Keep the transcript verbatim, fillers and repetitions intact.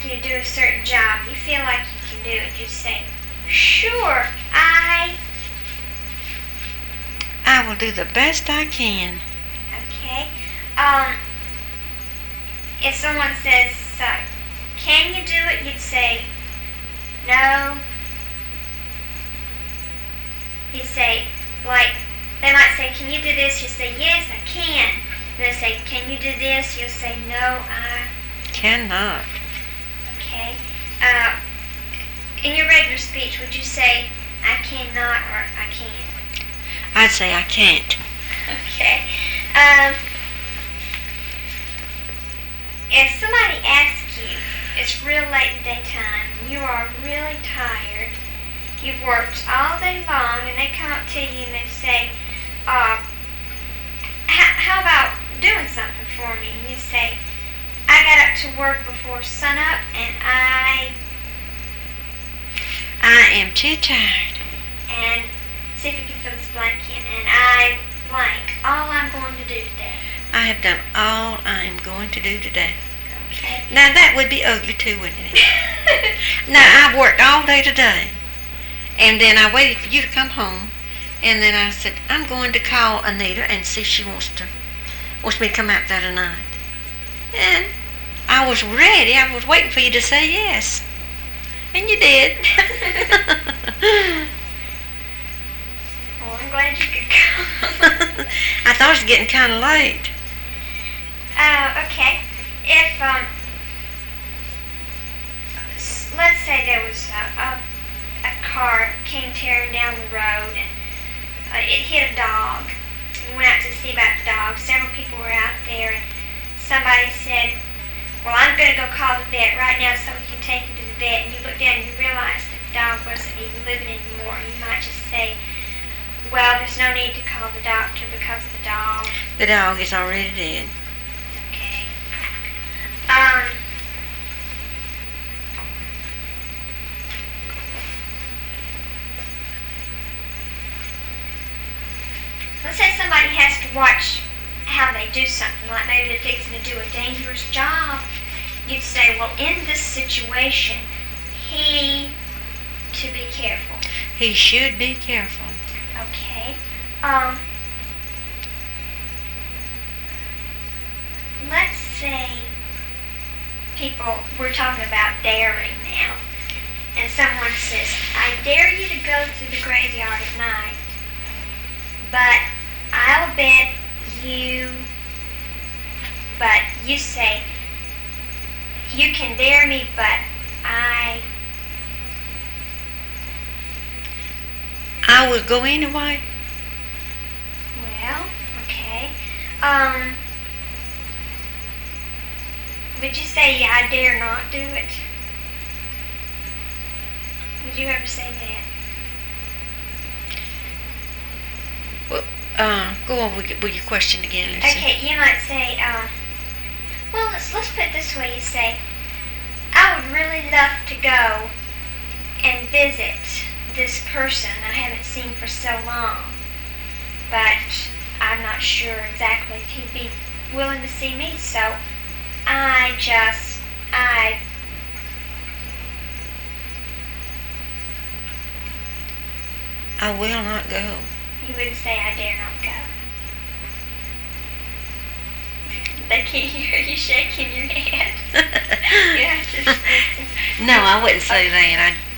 ask you to do a certain job, you feel like you can do it, you say, sure, I... I will do the best I can. Okay. Um, if someone says, uh, can you do it, you'd say, no. You'd say, like, they might say, can you do this? You say, yes, I can. And they say, can you do this? You'll say, no, I cannot. Okay. Uh, in your regular speech, would you say, I cannot or I can't? I'd say I can't. Okay. Um, if somebody asks you, it's real late in the daytime, you are really tired, you've worked all day long, and they come up to you and they say, uh, how about doing something for me? And you say, I got up to work before sunup, and I... I am too tired. And see if you can fill this blank in. And I blank all I'm going to do today. I have done all I am going to do today. Okay. Now that would be ugly too, wouldn't it? Now I've worked all day today, and then I waited for you to come home, and then I said I'm going to call Anita and see if she wants to wants me to come out there tonight. And I was ready. I was waiting for you to say yes, and you did. Well, I'm glad you could come. I thought it was getting kind of late. Uh, okay. If, um, let's say there was a, a, a car came tearing down the road and uh, it hit a dog. You went out to see about the dog. Several people were out there and somebody said, well, I'm going to go call the vet right now so we can take him to the vet. And you look down and you realize that the dog wasn't even living anymore. And you might just say, well, there's no need to call the doctor because the dog... The dog is already dead. Okay. Um... Let's say somebody has to watch how they do something, like maybe they're fixing to do a dangerous job. You'd say, well, in this situation, he to be careful. He should be careful. Okay. Um, let's say people, we're talking about daring now, and someone says, I dare you to go to the graveyard at night, but I'll bet you, but you say, you can dare me, but I... I will go anyway. Well, okay. Um, would you say, I dare not do it? Would you ever say that? Well, uh, go on with, with your question again, Lucy. Okay, you might say, um, well, let's, let's put it this way. You say, I would really love to go and visit this person I haven't seen for so long, but I'm not sure exactly if he'd be willing to see me, so I just, I... I will not go. You wouldn't say, I dare not go. They can't hear you shaking your head. You have to... No, I wouldn't say that. I